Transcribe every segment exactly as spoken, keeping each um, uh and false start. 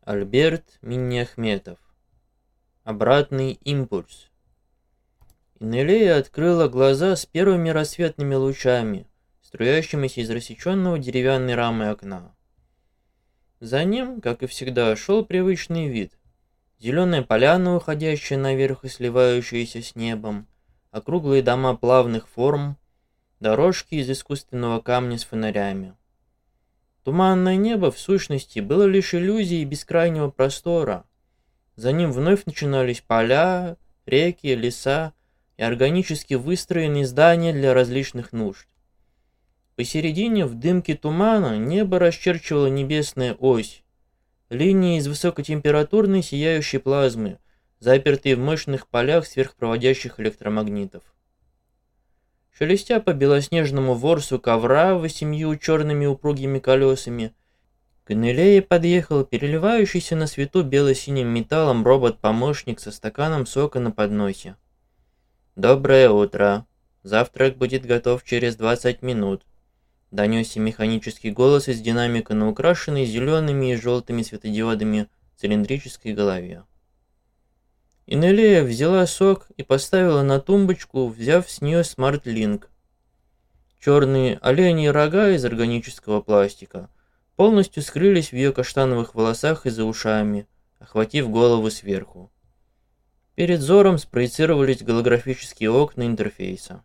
Альберт Минниахметов. Обратный импульс. Инелея открыла глаза с первыми рассветными лучами, струящимися из рассеченного деревянной рамы окна. За ним, как и всегда, шел привычный вид. Зеленая поляна, уходящая наверх и сливающаяся с небом, округлые дома плавных форм, дорожки из искусственного камня с фонарями. Туманное небо, в сущности, было лишь иллюзией бескрайнего простора. За ним вновь начинались поля, реки, леса и органически выстроенные здания для различных нужд. Посередине, в дымке тумана, небо расчерчивала небесная ось, линии из высокотемпературной сияющей плазмы, запертые в мощных полях сверхпроводящих электромагнитов. Шелестя по белоснежному ворсу ковра восемью черными упругими колесами, к Инелее подъехал переливающийся на свету бело-синим металлом робот-помощник со стаканом сока на подносе. «Доброе утро. Завтрак будет готов через двадцать минут», — донесся механический голос из динамика на украшенной зелеными и желтыми светодиодами цилиндрической голове. Инелея взяла сок и поставила на тумбочку, взяв с нее смарт-линк. Черные оленьи рога из органического пластика полностью скрылись в ее каштановых волосах и за ушами, охватив голову сверху. Перед взором спроецировались голографические окна интерфейса.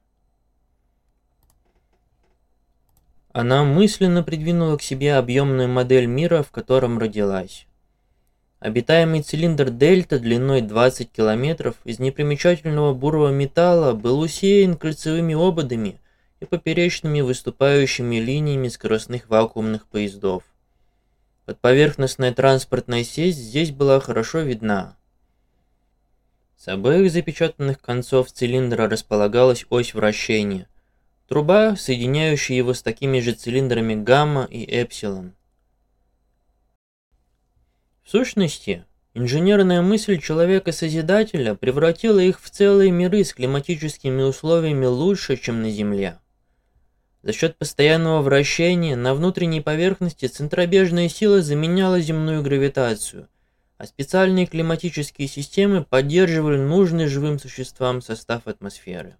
Она мысленно придвинула к себе объемную модель мира, в котором родилась. Обитаемый цилиндр Дельта длиной двадцать километров из непримечательного бурого металла был усеян кольцевыми ободами и поперечными выступающими линиями скоростных вакуумных поездов. Подповерхностная транспортная сеть здесь была хорошо видна. С обоих запечатанных концов цилиндра располагалась ось вращения, труба, соединяющая его с такими же цилиндрами гамма и эпсилон. В сущности, инженерная мысль человека-созидателя превратила их в целые миры с климатическими условиями лучше, чем на Земле. За счет постоянного вращения на внутренней поверхности центробежная сила заменяла земную гравитацию, а специальные климатические системы поддерживали нужный живым существам состав атмосферы.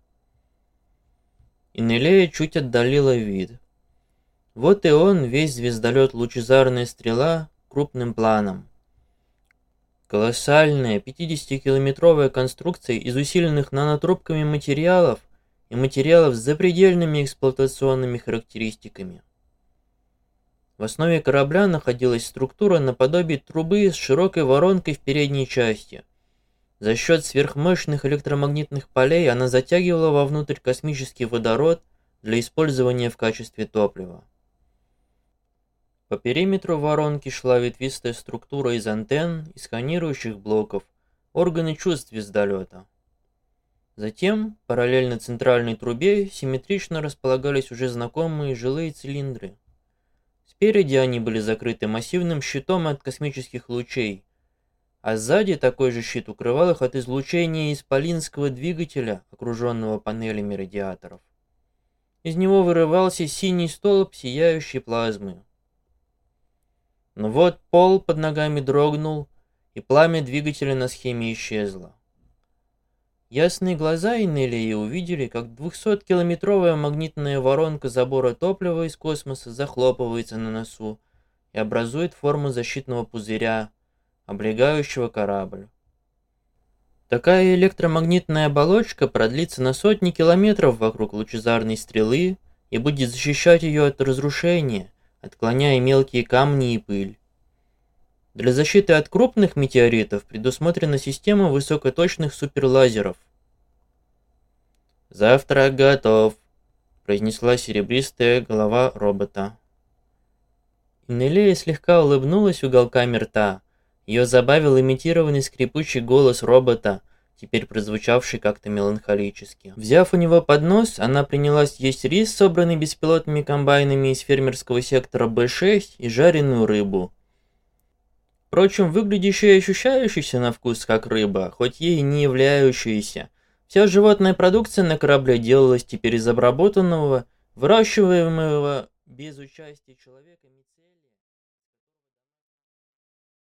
Инелея чуть отдалила вид. Вот и он, весь звездолет «Лучезарная стрела» крупным планом. Колоссальная пятидесятикилометровая конструкция из усиленных нанотрубками материалов и материалов с запредельными эксплуатационными характеристиками. В основе корабля находилась структура наподобие трубы с широкой воронкой в передней части. За счет сверхмощных электромагнитных полей она затягивала вовнутрь космический водород для использования в качестве топлива. По периметру воронки шла ветвистая структура из антенн и сканирующих блоков, органы чувств звездолета. Затем, параллельно центральной трубе, симметрично располагались уже знакомые жилые цилиндры. Спереди они были закрыты массивным щитом от космических лучей, а сзади такой же щит укрывал их от излучения исполинского двигателя, окруженного панелями радиаторов. Из него вырывался синий столб сияющей плазмы. Но вот пол под ногами дрогнул, и пламя двигателя на схеме исчезло. Ясные глаза Инелии увидели, как двухсоткилометровая магнитная воронка забора топлива из космоса захлопывается на носу и образует форму защитного пузыря, облегающего корабль. Такая электромагнитная оболочка продлится на сотни километров вокруг лучезарной стрелы и будет защищать ее от разрушения, отклоняя мелкие камни и пыль. Для защиты от крупных метеоритов предусмотрена система высокоточных суперлазеров. «Завтрак готов», — произнесла серебристая голова робота. Инелея слегка улыбнулась уголками рта. Ее забавил имитированный скрипучий голос робота, теперь прозвучавший как-то меланхолически. Взяв у него поднос, она принялась есть рис, собранный беспилотными комбайнами из фермерского сектора Бэ шесть, и жареную рыбу. Впрочем, выглядящая и ощущающаяся на вкус как рыба, хоть ей и не являющаяся, вся животная продукция на корабле делалась теперь из обработанного, выращиваемого без участия человека мицелия.